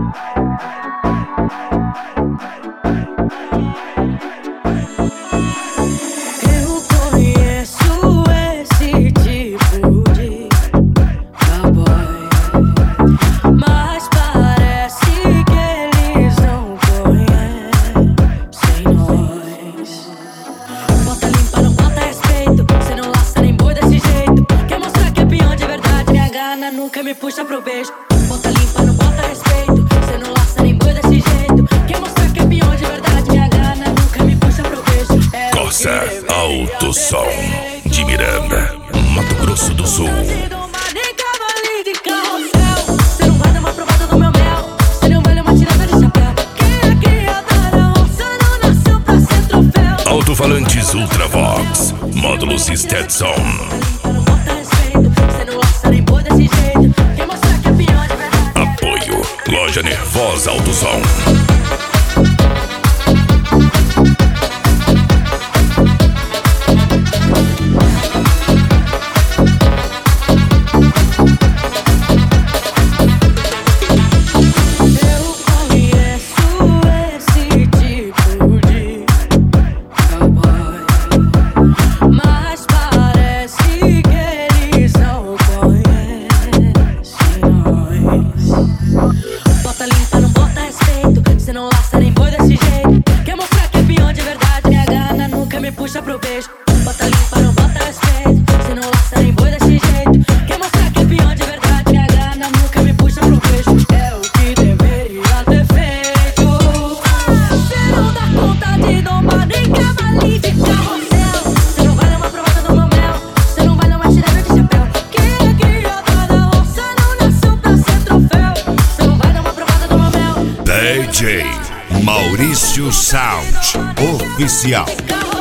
Nunca me puxa pro beijo. Bota limpa, não bota respeito. Cê não laça nem boi desse jeito. Quer mostrar que é peão de verdade. Minha gana nunca me puxa pro beijo. Corsa Alto Som de Miranda, Mato Grosso do Sul. Cê não vai dar uma provada do meu mel. Cê não vai dar uma tirada de chapéu. Quem é criada da onça não nasceu pra ser troféu. Alto-falantes Ultravox, módulos Stetson. Apoio Loja Nervosa Alto Som. Bota limpa, não bota respeito. Cê não laça nem boi desse jeito. Quer mostrar que é peão de verdade. Minha gana nunca me puxa pro beijo. Bota limpa, não bota respeito. Cê não laça nem boi desse jeito. Quer mostrar que é peão de verdade. Minha gana nunca me puxa pro beijo. É o que deveria ter feito. Cê não dá conta de domar nem cavalinho de carrossel. Cê não vai dar uma provada do meu mel. Cê não vai dar uma tirada de chapéu. Quem é criada da onça não nasceu pra ser troféu. DJ Maurício Sound Oficial.